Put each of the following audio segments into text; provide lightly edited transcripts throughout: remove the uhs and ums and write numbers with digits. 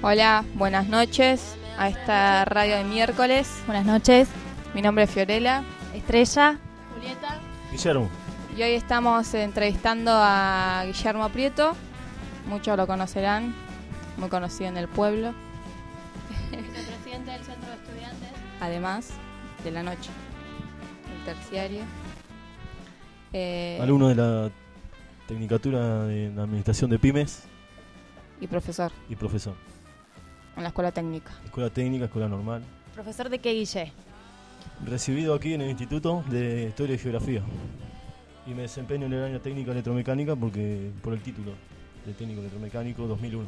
Hola, buenas noches a esta radio de miércoles. Buenas noches. Mi nombre es Fiorella. Estrella. Julieta. Guillermo. Y hoy estamos entrevistando a Guillermo Prieto. Muchos lo conocerán, muy conocido en el pueblo. Vicepresidente del Centro de Estudiantes. Además de la noche, el terciario. Alumno de la Tecnicatura de la Administración de Pymes. Y profesor Y profesor. en la escuela técnica. Escuela técnica, escuela normal. ¿Profesor de qué, Guille? Recibido aquí en el Instituto de Historia y Geografía. Y me desempeño en el área técnica electromecánica por el título de técnico electromecánico 2001.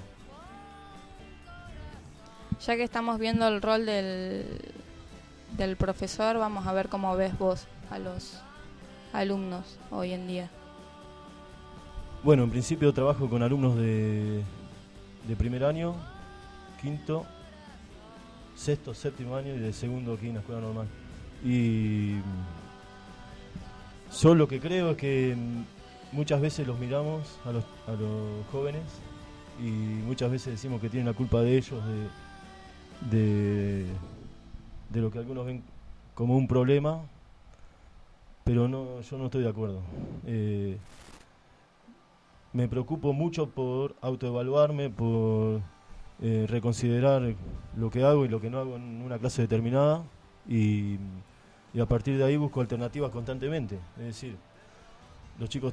Ya que estamos viendo el rol del profesor, vamos a ver cómo ves vos a los alumnos hoy en día. Bueno, en principio trabajo con alumnos de primer año, quinto, sexto, séptimo año y de segundo aquí en la escuela normal. Y yo lo que creo es que muchas veces los miramos a los jóvenes y muchas veces decimos que tienen la culpa de ellos, de lo que algunos ven como un problema, pero yo no estoy de acuerdo. Me preocupo mucho por autoevaluarme, por reconsiderar lo que hago y lo que no hago en una clase determinada y a partir de ahí busco alternativas constantemente. Es decir, los chicos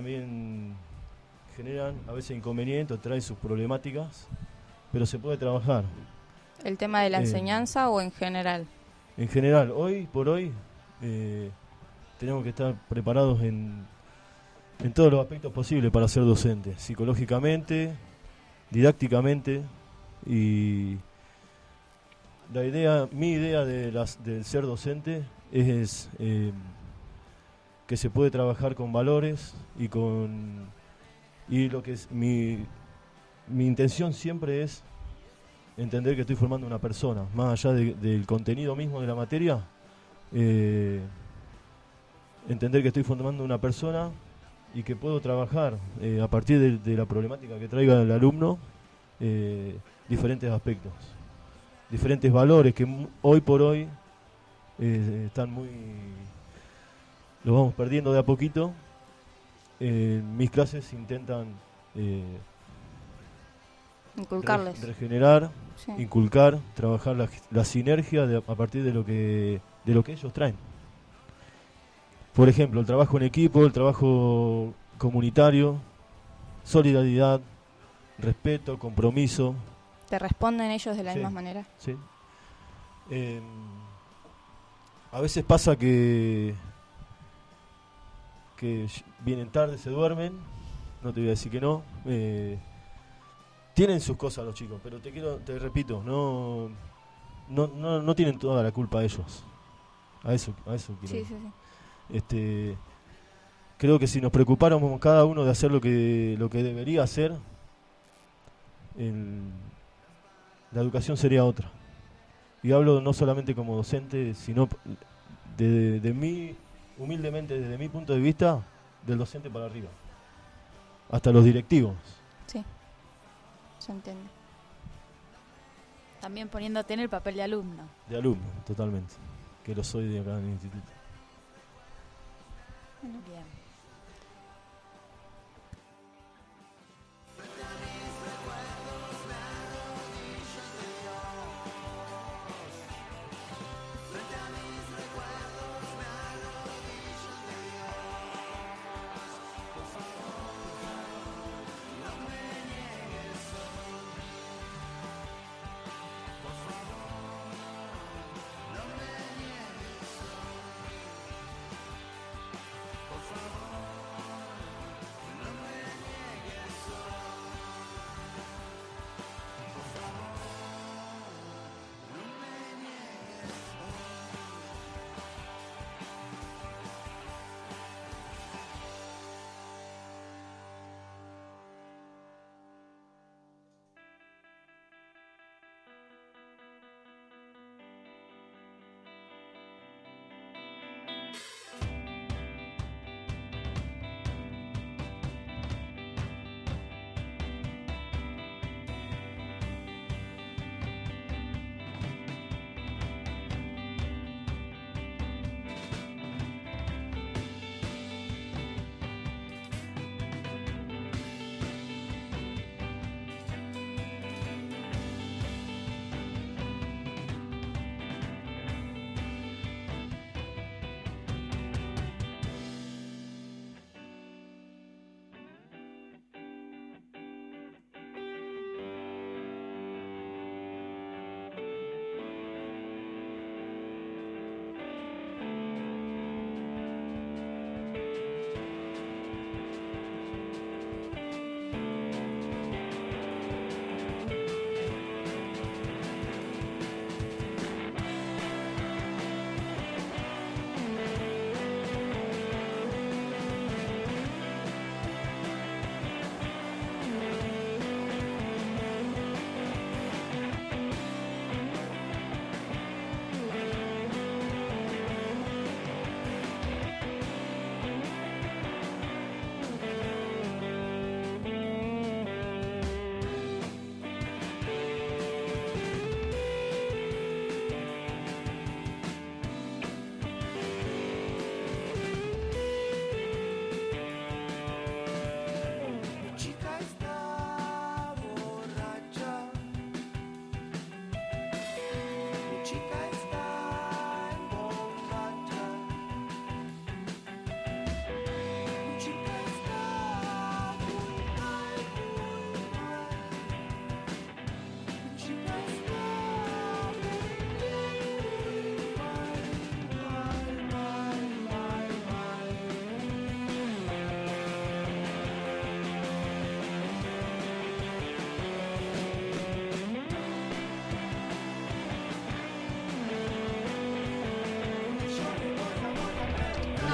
generan a veces inconvenientes, traen sus problemáticas, pero se puede trabajar. ¿El tema de la enseñanza o en general? En general, hoy por hoy tenemos que estar preparados en todos los aspectos posibles para ser docentes, psicológicamente, didácticamente, y mi idea del ser docente es que se puede trabajar con valores y lo que es mi intención siempre es entender que estoy formando una persona, más allá del contenido mismo de la materia, entender que estoy formando una persona y que puedo trabajar a partir de la problemática que traiga el alumno diferentes aspectos, diferentes valores que hoy por hoy los vamos perdiendo de a poquito. Mis clases intentan Inculcarles. regenerar, Sí. inculcar, trabajar la sinergia a partir de lo que ellos traen. Por ejemplo, el trabajo en equipo, el trabajo comunitario, solidaridad, respeto, compromiso. ¿Te responden ellos de la Sí. misma manera? Sí. A veces pasa que vienen tarde, se duermen, no te voy a decir que no. Tienen sus cosas los chicos, pero te repito, no tienen toda la culpa ellos. A eso quiero. Sí. Creo que si nos preocupáramos cada uno de hacer lo que debería hacer, la educación sería otra. Y hablo no solamente como docente, sino humildemente, desde mi punto de vista, del docente para arriba, hasta los directivos. Sí, se entiende. También poniéndote en el papel de alumno. De alumno, totalmente, que lo soy de acá en el instituto. Bien. Por favor.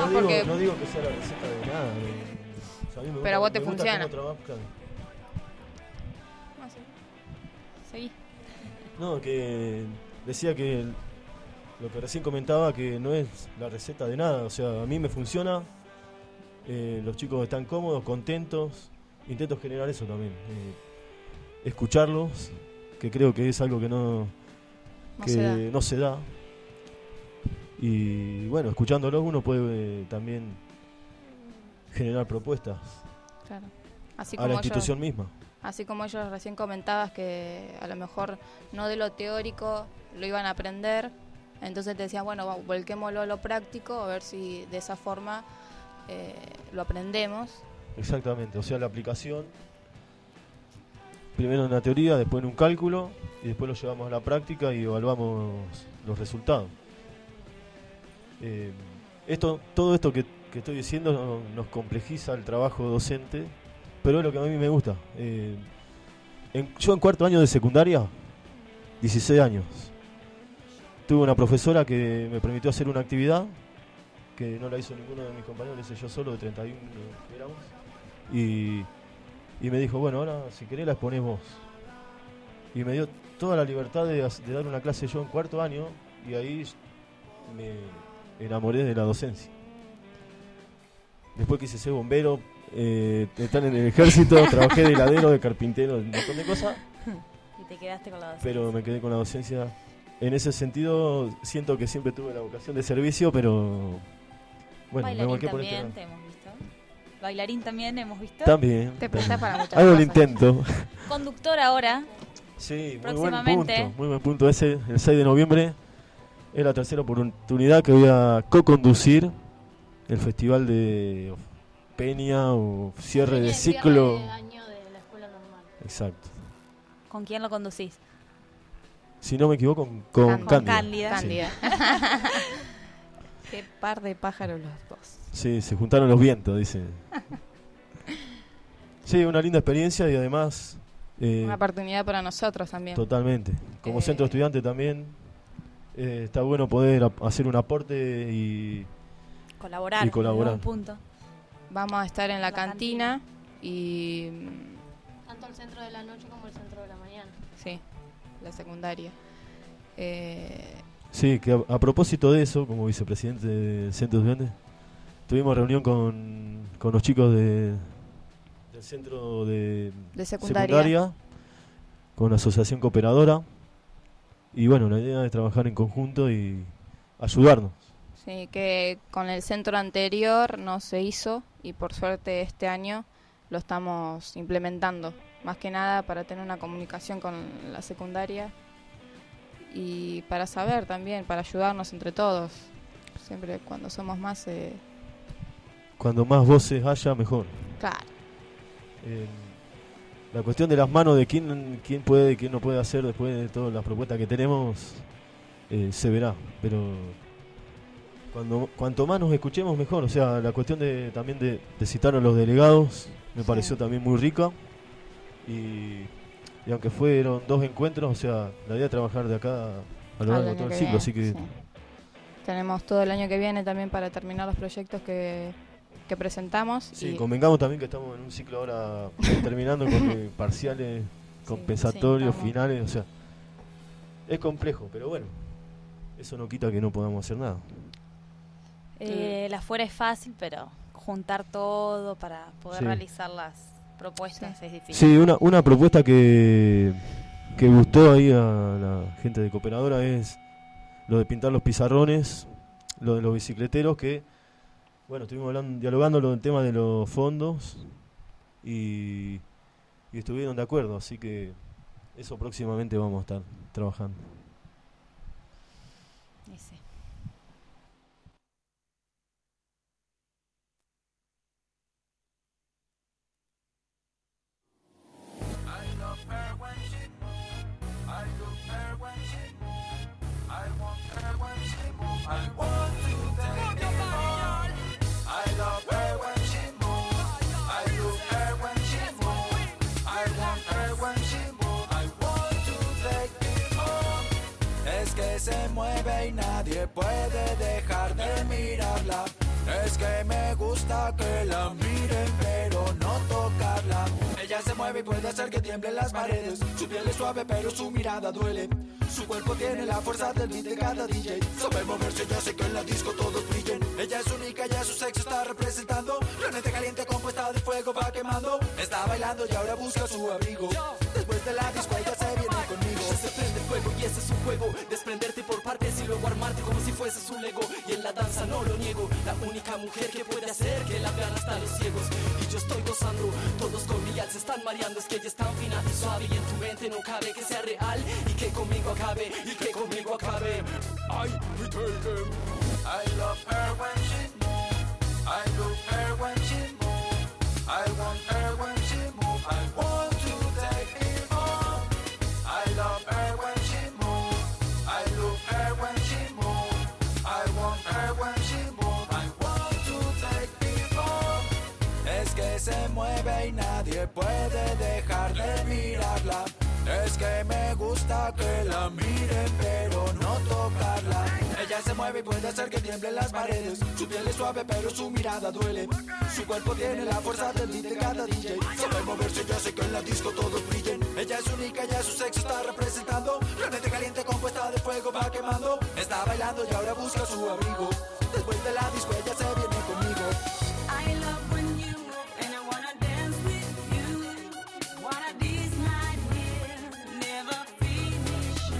porque... No digo que sea la receta de nada. O sea, a mí me Pero a vos te me gusta funciona. cómo trabajo, claro. No sé. Seguí. No, que decía que lo que recién comentaba, que no es la receta de nada. O sea, a mí me funciona. Los chicos están cómodos, contentos. Intento generar eso también. Escucharlos, que creo que es algo que no se da. Y bueno, escuchándolos uno puede también generar propuestas Claro. Así a como la institución misma. Así como ellos recién comentabas que a lo mejor no de lo teórico lo iban a aprender, entonces te decían, bueno, volquémoslo a lo práctico, a ver si de esa forma lo aprendemos. Exactamente, o sea, la aplicación, primero en la teoría, después en un cálculo, y después lo llevamos a la práctica y evaluamos los resultados. Todo esto que estoy diciendo nos complejiza el trabajo docente, pero es lo que a mí me gusta. Yo en cuarto año de secundaria, 16 años, tuve una profesora que me permitió hacer una actividad que no la hizo ninguno de mis compañeros, la hice yo solo, de 31 que éramos, y me dijo, bueno, ahora si querés la exponés vos. Y me dio toda la libertad de dar una clase yo en cuarto año, y ahí me enamoré de la docencia. Después quise ser bombero, estar en el ejército, trabajé de heladero, de carpintero, un montón de cosas. Y te quedaste con la docencia. Pero me quedé con la docencia. En ese sentido, siento que siempre tuve la vocación de servicio, pero bueno, me Bailarín volqué por también este te hemos visto. Bailarín también hemos visto. También. Te presta para muchas Hago el cosas. intento. Conductor ahora. Sí, Próximamente. muy buen punto ese. El 6 de noviembre es la tercera oportunidad que voy a co-conducir el festival de Peña o cierre de ciclo. Cierre de año de la escuela normal. Exacto. ¿Con quién lo conducís? Si no me equivoco, con Cándida. Cándida. Cándida. Qué par de pájaros los dos. Sí, se juntaron los vientos, dice. Sí, una linda experiencia y además... Una oportunidad para nosotros también. Totalmente. Como centro estudiante también está bueno poder hacer un aporte y Colaborar. Y colaborar. En un punto. Vamos a estar en la cantina y... Tanto el centro de la noche como el centro de la mañana. Sí, la secundaria. Sí, que a propósito de eso, como vicepresidente del centro de estudiantes, tuvimos reunión con los chicos del centro de secundaria, con la asociación cooperadora, y bueno, la idea es trabajar en conjunto y ayudarnos. Sí, que con el centro anterior no se hizo y por suerte este año lo estamos implementando. Más que nada para tener una comunicación con la secundaria y para saber también, para ayudarnos entre todos. Siempre cuando somos más... Cuando más voces haya, mejor. Claro. La cuestión de las manos de quién puede y quién no puede hacer después de todas las propuestas que tenemos se verá, pero cuanto más nos escuchemos mejor. O sea, la cuestión también de citar a los delegados me pareció también muy rica y aunque fueron 2 encuentros, o sea, la idea es trabajar de acá a lo largo de todo el ciclo, así que... Sí. Tenemos todo el año que viene también para terminar los proyectos que presentamos. Sí, y convengamos también que estamos en un ciclo ahora terminando con parciales, compensatorios, estamos. finales, o sea, es complejo, pero bueno, eso no quita que no podamos hacer nada. La fuera es fácil, pero juntar todo para poder Sí. realizar las propuestas es difícil. Sí, una propuesta que gustó ahí a la gente de Cooperadora es lo de pintar los pizarrones, lo de los bicicleteros, que bueno, estuvimos dialogando lo del tema de los fondos y estuvieron de acuerdo, así que eso próximamente vamos a estar trabajando. Y sí. Es que se mueve y nadie puede dejar de mirarla. Es que me gusta que la miren pero no tocarla. Ella se mueve y puede hacer que tiemblen las paredes. Su piel es suave pero su mirada duele. Su cuerpo tiene la fuerza del beat de cada DJ. Sabe moverse, ya sé que en la disco todos brillen. Ella es única, ya su sexo está representando. Realmente caliente compuesta de fuego va quemando. Está bailando y ahora busca su abrigo. Después de la disco ella se viene conmigo. Ella se prende fuego y ese es su juego. Desprenderte por partes y luego armarte como si fueses un Lego. Y en la danza no lo niego. La única mujer que puede hacer que la vean hasta los ciegos. Y yo estoy gozando, todos con mi al se están mareando. Es que ella es tan fina y suave y en tu mente no cabe que sea real y que conmigo acabe, y que conmigo acabe. Ay, we take them. I love her when she moves. I love her when she moves. I want her when she moves. I want to take it home. I love her when she moves. I love her when she moves. I want her when she moves. I want to take it home. Es que se mueve y nadie puede dejar de mirarla. Es que me gusta que la miren pero no tocarla. Ella se mueve y puede hacer que tiemblen las paredes. Su piel es suave pero su mirada duele. Su cuerpo tiene la fuerza del beat de cada DJ. Sabe moverse, ya sé que en la disco todos brillen. Ella es única, ya su sexo está representando. Realmente caliente compuesta de fuego va quemando. Está bailando y ahora busca su abrigo. Después de la disco ella se viene conmigo. I love when you move and I wanna dance with you. Wanna this night here, never finish.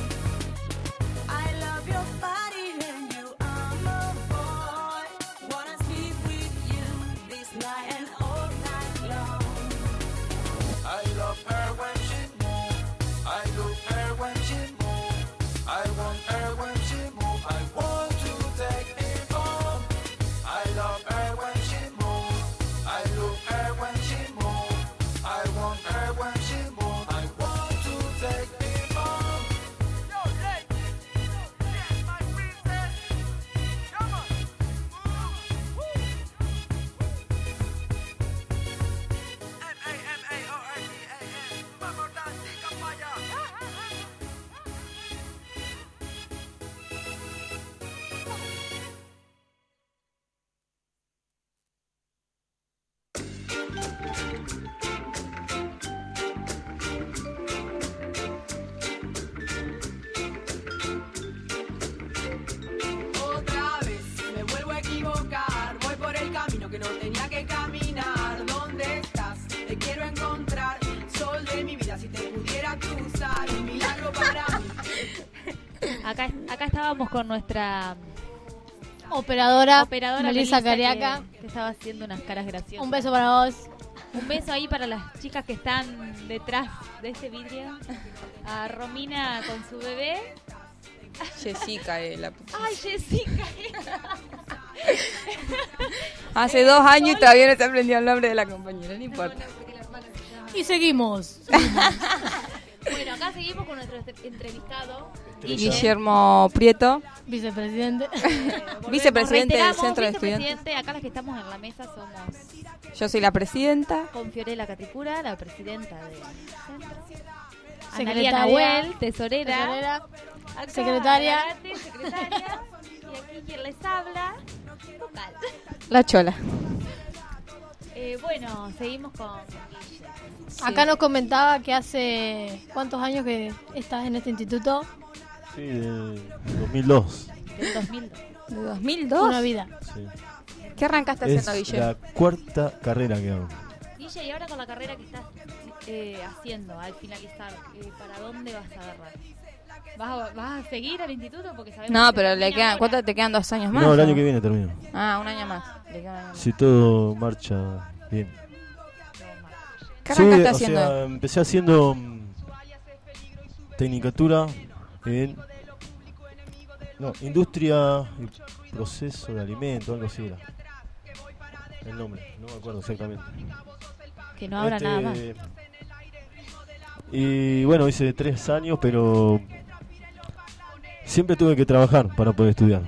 I love your body and you are my boy. Wanna sleep with you this night and all night long. I love her when she moves. I love her when she moves. I want her when she moves. I want to take it home. I love her when she moves. I love her when she moves. I want her when she moves. I want to take it home. Yo, ladies, yes, my princess. Come on. M-A-M-A-O-R-D-A-N. Vamos, Dantica, pa' allá. Otra vez me vuelvo a equivocar. Voy por el camino que no tenía que caminar. ¿Dónde estás? Te quiero encontrar. Sol de mi vida, si te pudiera cruzar. Un milagro para mí. Acá estábamos con nuestra Operadora operadora Melissa Cariaca. que estaba haciendo unas caras graciosas. Un beso para vos. Un beso ahí para las chicas que están detrás de este vidrio. A Romina con su bebé. Jessica, la ¡Ay, Jessica! Hace 2 años y todavía no se aprendió el nombre de la compañera, no importa. Y seguimos. Bueno, acá seguimos con nuestro entrevistado. Guillermo Prieto, Vicepresidente. vicepresidente del Reiteramos, Centro de vicepresidente. Estudiantes. Acá las que estamos en la mesa somos Yo soy la presidenta. con Fiorella Catricura, la presidenta del centro. Secretaria. Analia Nahuel, tesorera. Acá, Secretaria. Garate, secretaria. Y aquí quien les habla, vocal. La Chola. Bueno, seguimos con Guille. Acá nos comentaba que hace ¿cuántos años que estás en este instituto? Sí, del 2002. Del 2002. ¿De 2002? Una vida. Sí. ¿Qué arrancaste Es haciendo, Guille? la cuarta carrera que hago. Guille, y ahora con la carrera que estás haciendo al finalizar, ¿para dónde vas a agarrar? ¿Vas a seguir al instituto? Porque sabemos No, que pero termina le quedan, ahora. ¿cuánto te quedan? 2 años más? No, el ¿o? año que viene termino. Ah, un año más. Le queda un año más. Si todo marcha bien. ¿Qué arrancaste Sí, haciendo? O sea, empecé haciendo tecnicatura en industria y proceso de alimentos, algo así era. El nombre, no me acuerdo exactamente. Que no habrá nada más. Y bueno, hice 3 años, pero siempre tuve que trabajar para poder estudiar.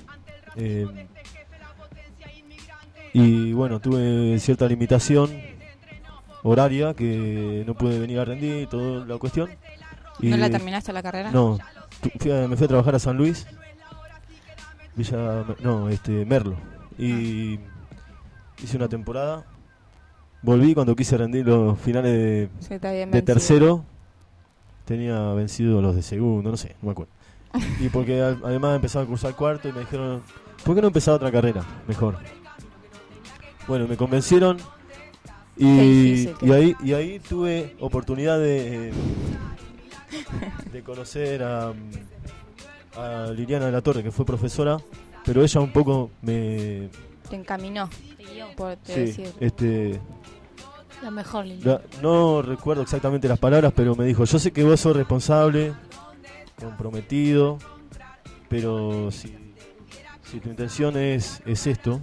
Y bueno, tuve cierta limitación horaria que no pude venir a rendir y toda la cuestión. Y ¿No la terminaste la carrera? No, me fui a trabajar a San Luis, Merlo, y hice una temporada. Volví cuando quise rendir los finales Se te habían de vencido. tercero. Tenía vencido los de segundo, no sé, no me acuerdo. Y porque además empezaba a cursar cuarto y me dijeron, ¿por qué no empezar otra carrera? Mejor. Bueno, me convencieron Qué y, difícil que y ahí tuve oportunidad de conocer a Liliana de la Torre, que fue profesora, pero ella un poco me... Te encaminó, Te guió. por te Sí, decir. La mejor línea. no recuerdo exactamente las palabras, pero me dijo, yo sé que vos sos responsable, comprometido, pero si tu intención es esto,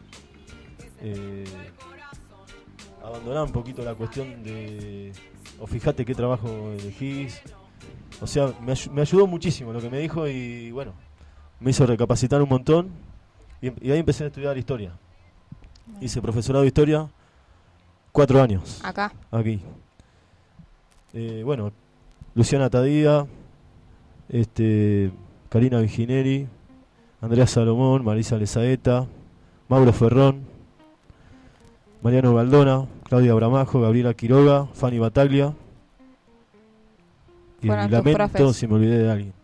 abandoná un poquito la cuestión de, o fíjate qué trabajo elegís. O sea, me ayudó muchísimo lo que me dijo y bueno, me hizo recapacitar un montón y ahí empecé a estudiar historia. Hice profesorado de historia 4 años. Acá. Aquí. Bueno, Luciana Tadía, Karina Vigineri, Andrea Salomón, Marisa Lezaeta, Mauro Ferrón, Mariano Galdona, Claudia Bramajo, Gabriela Quiroga, Fanny Bataglia. Y Fueron tus lamento profes. si me olvidé de alguien.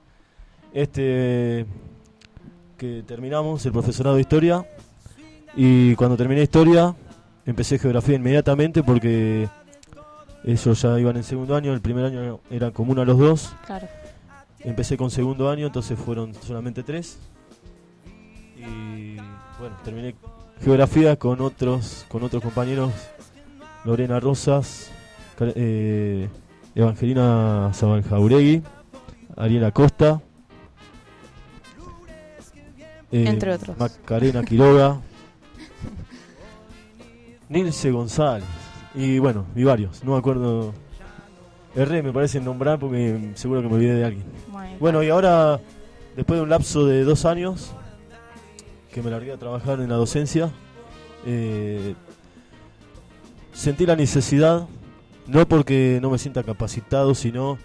Que terminamos el profesorado de historia y cuando terminé historia empecé geografía inmediatamente porque ellos ya iban en segundo año, el primer año era común a los dos. Claro. Empecé con segundo año, entonces fueron solamente 3. Y bueno, terminé geografía con otros compañeros, Lorena Rosas, Evangelina Zabaljauregui, Ariela Costa, Entre otros. Macarena Quiroga, Nilce González y bueno, y varios, no me acuerdo. Erré, me parece nombrar porque seguro que me olvidé de alguien. Bueno, y ahora, después de un lapso de 2 años que me largué a trabajar en la docencia, sentí la necesidad, no porque no me sienta capacitado, sino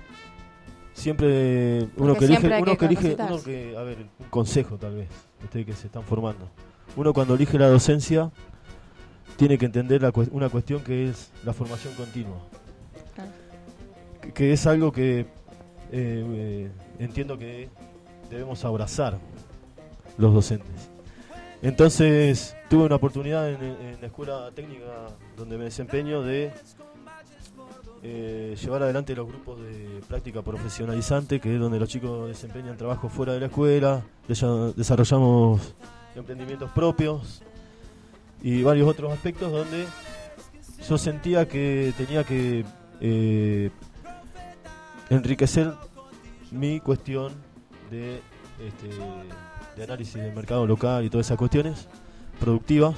siempre uno Porque que elige, siempre hay uno que que elige, capacitarse. a ver, un consejo tal vez, ustedes que se están formando. Uno cuando elige la docencia tiene que entender una cuestión que es la formación continua. Claro. Que es algo que entiendo que debemos abrazar los docentes. Entonces tuve una oportunidad en la escuela técnica donde me desempeño de llevar adelante los grupos de práctica profesionalizante, que es donde los chicos desempeñan trabajo fuera de la escuela, desarrollamos emprendimientos propios y varios otros aspectos donde yo sentía que tenía que enriquecer mi cuestión de análisis del mercado local y todas esas cuestiones productivas.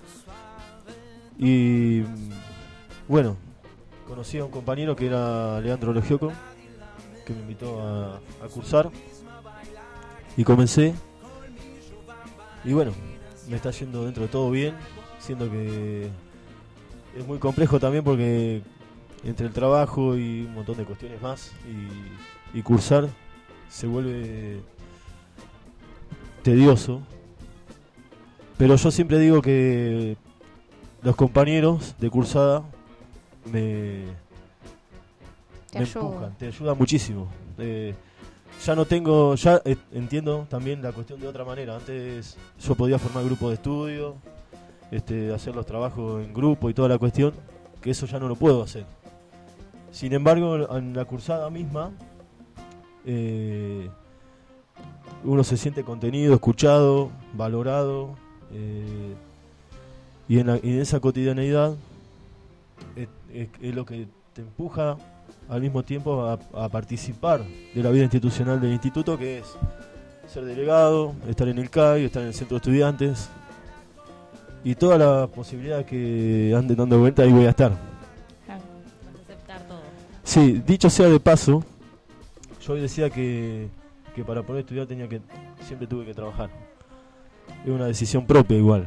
Y bueno, conocí a un compañero que era Leandro Logioco, que me invitó a cursar y comencé. Y bueno, me está yendo dentro de todo bien, siendo que es muy complejo también porque entre el trabajo y un montón de cuestiones más y cursar se vuelve tedioso, pero yo siempre digo que los compañeros de cursada me empujan, te ayudan muchísimo. Ya no tengo, entiendo también la cuestión de otra manera. Antes yo podía formar grupos de estudio, hacer los trabajos en grupo y toda la cuestión, que eso ya no lo puedo hacer. Sin embargo, en la cursada misma uno se siente contenido, escuchado, valorado, y en esa cotidianeidad es lo que te empuja al mismo tiempo a participar de la vida institucional del instituto, que es ser delegado, estar en el CAI, estar en el centro de estudiantes y todas las posibilidades que anden dando vuelta, ahí voy a estar. Aceptar todo. Sí, dicho sea de paso, yo hoy decía que para poder estudiar siempre tuve que trabajar. Es una decisión propia igual.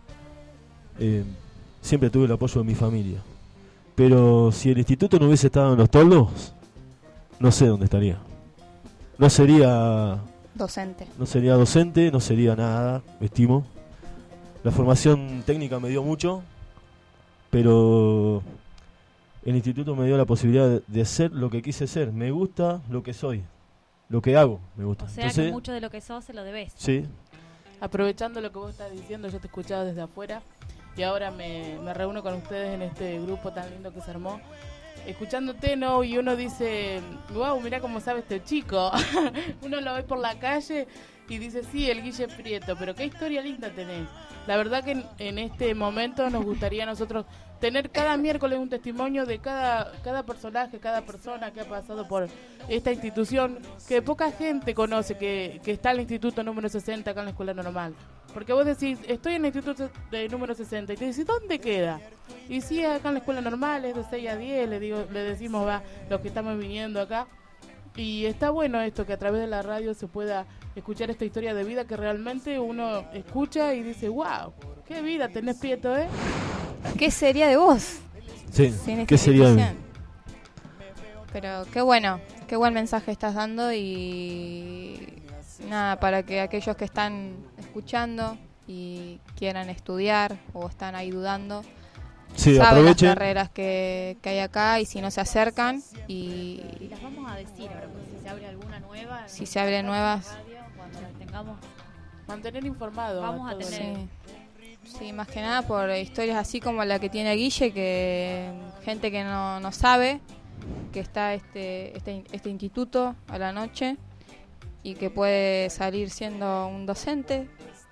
Siempre tuve el apoyo de mi familia. Pero si el instituto no hubiese estado en Los Toldos, no sé dónde estaría. No sería Docente. docente, no sería nada, estimo. La formación técnica me dio mucho, pero el instituto me dio la posibilidad de ser lo que quise ser. Me gusta lo que soy, lo que hago, me gusta. O sea Entonces, que mucho de lo que sos se lo debes. sí, Aprovechando lo que vos estás diciendo, yo te escuchaba desde afuera y ahora me reúno con ustedes en este grupo tan lindo que se armó. Escuchándote, ¿no? Y uno dice, wow, mirá cómo sabe este chico. Uno lo ve por la calle y dice, sí, el Guille Prieto, pero qué historia linda tenés. La verdad que en este momento nos gustaría a nosotros tener cada miércoles un testimonio de cada personaje, cada persona que ha pasado por esta institución, que poca gente conoce, que está en el instituto número 60 acá en la escuela normal. Porque vos decís, estoy en el instituto de número 60, y te decís, ¿dónde queda? Y sí, acá en la escuela normal, es de 6 a 10, le decimos, va, los que estamos viniendo acá. Y está bueno esto, que a través de la radio se pueda escuchar esta historia de vida que realmente uno escucha y dice, wow, qué vida tenés, Prieto, ¿eh? ¿Qué sería de vos? sí. sin esta ¿Qué sería de mí? institución? Pero qué bueno, qué buen mensaje estás dando y nada, para que aquellos que están escuchando y quieran estudiar o están ahí dudando, Sí, saben aprovechen. las carreras que hay acá y si no se acercan Y y las vamos a decir ahora, porque si se abre alguna nueva. si se abren nuevas, radio, cuando las tengamos. Mantener informado. Vamos a todo. tener- sí, más que nada por historias así como la que tiene Guille, que gente que no sabe que está este instituto a la noche y que puede salir siendo un docente,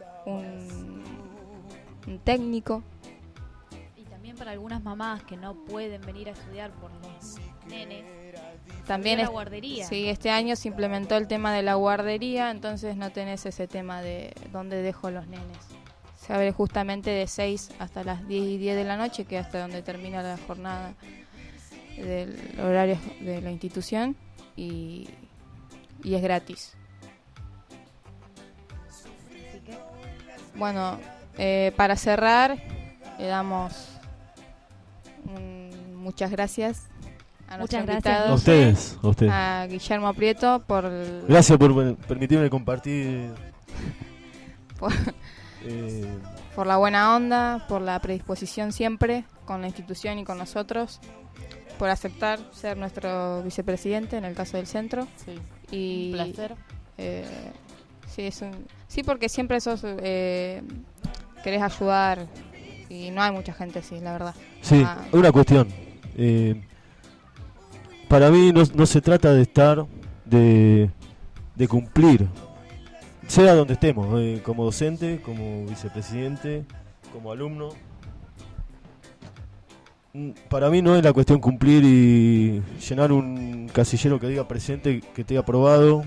un técnico. Y también para algunas mamás que no pueden venir a estudiar por los nenes. También la es- guardería. Sí, este año se implementó el tema de la guardería, entonces no tenés ese tema de dónde dejo los nenes. Se abre justamente de 6 hasta las 10 y 10 de la noche, que es hasta donde termina la jornada del horario de la institución, y es gratis. Así que Bueno, para cerrar, le damos muchas gracias a nuestro Muchas gracias, invitado, A ustedes, a ustedes. a Guillermo Prieto, Gracias por permitirme compartir. por- eh, por la buena onda, por la predisposición siempre con la institución y con nosotros, por aceptar ser nuestro vicepresidente en el caso del centro. Sí, Y un placer. sí, porque siempre querés ayudar y no hay mucha gente así, la verdad. sí, Ah, una cuestión. Para mí no se trata de estar, de cumplir, sea donde estemos, como docente, como vicepresidente, como alumno. Para mí no es la cuestión cumplir y llenar un casillero que diga presente, que esté aprobado,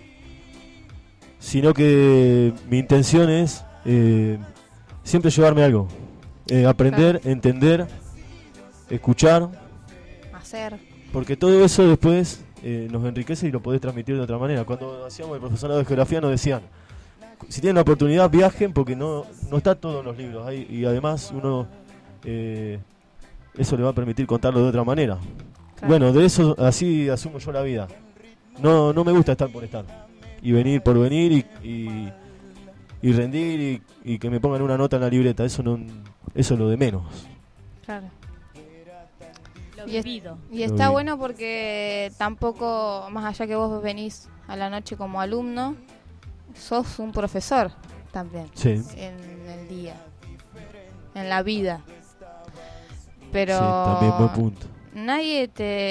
sino que mi intención es siempre llevarme algo, aprender, entender, escuchar, hacer. porque todo eso después nos enriquece y lo podés transmitir de otra manera. Cuando hacíamos el profesorado de geografía nos decían, si tienen la oportunidad viajen porque no está todo en los libros ahí, y además uno eso le va a permitir contarlo de otra manera. Claro. Bueno, de eso así asumo yo la vida. No me gusta estar por estar y venir por venir y rendir y que me pongan una nota en la libreta. Eso es lo de menos. Claro. lo Y es- vivido. Y está bueno porque tampoco, más allá que vos venís a la noche como alumno, sos un profesor también Sí. en el día, en la vida. Pero Sí, también buen punto. nadie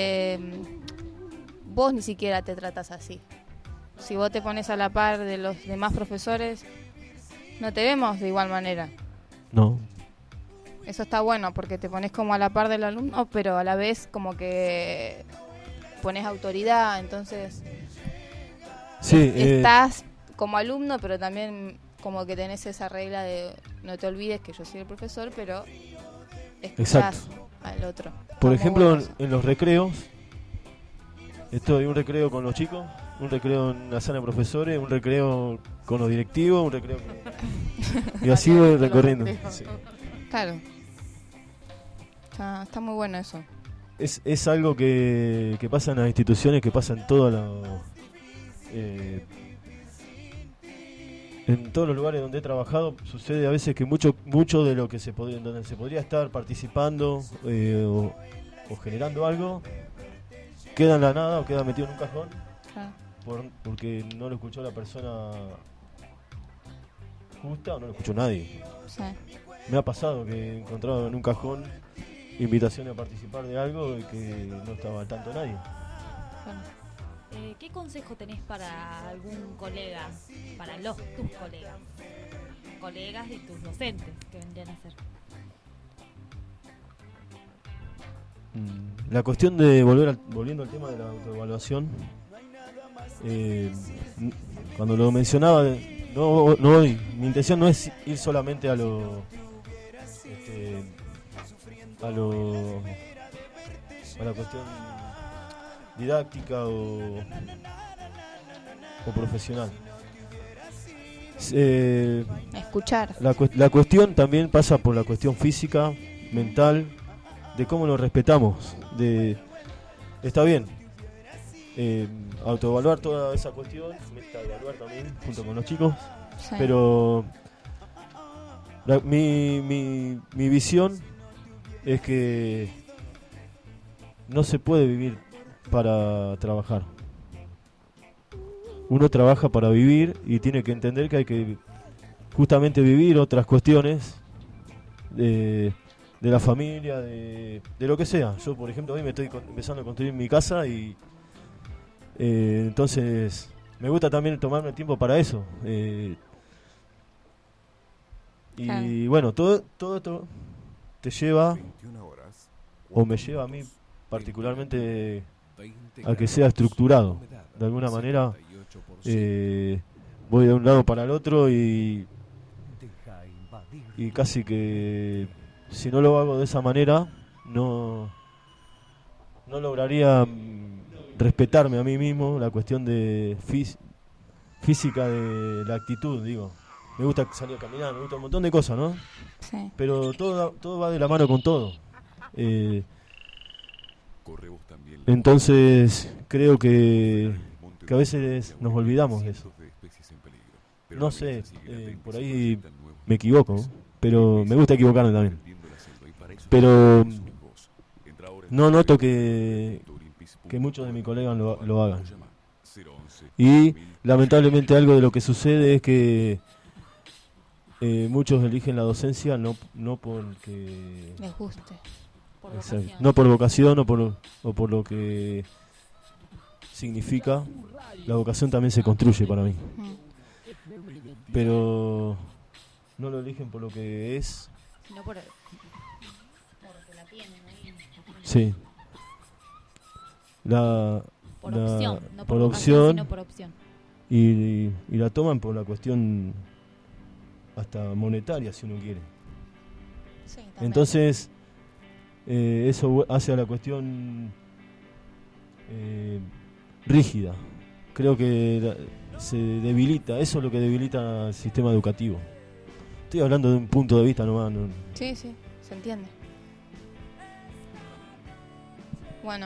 vos ni siquiera te tratas así. Si vos te pones a la par de los demás profesores, no te vemos de igual manera. No. Eso está bueno porque te pones como a la par del alumno, pero a la vez como que pones autoridad, entonces Sí, estás como alumno, pero también como que tenés esa regla de no te olvides que yo soy el profesor, pero escuchás Exacto. al otro. Está por muy ejemplo, bueno eso. en los recreos, estoy un recreo con los chicos, un recreo en la sala de profesores, un recreo con los directivos, un recreo con... y así voy recorriendo. Sí. Claro. Está muy bueno eso. Es algo que pasa en las instituciones, que pasa en toda la... en todos los lugares donde he trabajado sucede a veces que mucho de lo que donde se podría estar participando o generando algo queda en la nada o queda metido en un cajón porque no lo escuchó la persona justa o no lo escuchó nadie. Sí. Me ha pasado que he encontrado en un cajón invitaciones a participar de algo y que no estaba al tanto nadie. ¿Qué consejo tenés para algún colega, para tus colegas y tus docentes que vendrían a ser? La cuestión de volviendo al tema de la autoevaluación, cuando lo mencionaba, mi intención no es ir solamente a la cuestión didáctica o profesional. Escuchar. La cuestión también pasa por la cuestión física, mental, de cómo nos respetamos. Está bien autoevaluar toda esa cuestión, metaevaluar también junto con los chicos, sí. Pero mi visión es que no se puede vivir para trabajar. Uno trabaja para vivir y tiene que entender que hay que justamente vivir otras cuestiones de la familia, de lo que sea. Yo, por ejemplo, hoy me estoy empezando a construir mi casa y entonces me gusta también tomarme el tiempo para eso. Y bueno, todo esto te lleva, o me lleva a mí particularmente, a que sea estructurado. De alguna manera voy de un lado para el otro y casi que si no lo hago de esa manera no lograría respetarme a mí mismo, la cuestión de física de la actitud, digo. Me gusta salir a caminar, me gusta un montón de cosas, ¿no? Sí. Pero todo va de la mano con todo. Entonces creo que a veces nos olvidamos de eso. No sé, por ahí me equivoco, ¿no? Pero me gusta equivocarme también. Pero no noto que muchos de mis colegas lo hagan. Y lamentablemente algo de lo que sucede es que muchos eligen la docencia no porque les guste, por vocación. no por vocación o por lo que significa. La vocación también se construye para mí, pero no lo eligen por lo que es, sino porque la tienen ahí. Sí. Por opción, no por por opción, vocación, sino por opción. Y la toman por la cuestión hasta monetaria, si uno quiere. Sí, también. Entonces eso hace a la cuestión rígida. Creo que se debilita, eso es lo que debilita el sistema educativo. Estoy hablando de un punto de vista nomás. No. Sí, se entiende. Bueno,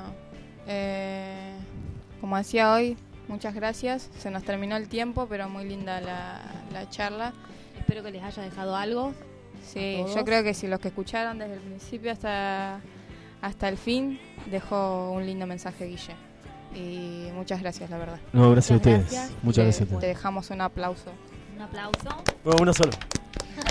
como decía hoy, muchas gracias. Se nos terminó el tiempo, pero muy linda la charla. Espero que les haya dejado algo. Sí, yo creo que si los que escucharon desde el principio hasta el fin, dejó un lindo mensaje, Guille. Y muchas gracias, la verdad. No, gracias a ustedes. Gracias. Muchas gracias a Te ustedes. dejamos un aplauso. Un aplauso. Bueno, uno solo.